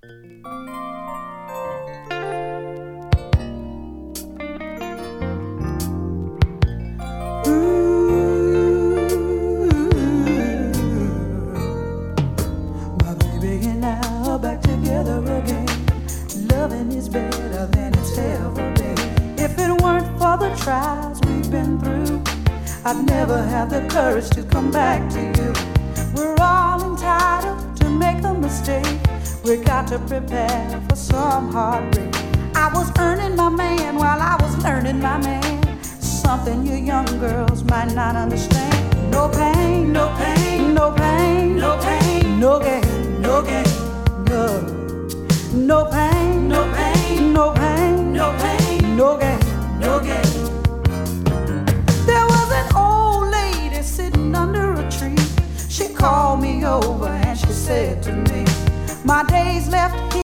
My baby and I are back together again. Loving is better than it's ever been. If it weren't for the trials we've been through, I'd never have the courage to come back to you. We're all entitled to make a mistake. We got to prepare for some heartbreak. I was earning my man while I was learning my man. Something you young girls might not understand. No pain, no pain, no pain, no pain, no gain, no gain, no. No pain, no pain, no pain, no pain, no gain, no gain. There was an old lady sitting under a tree. She called me over and she said to me, my days left here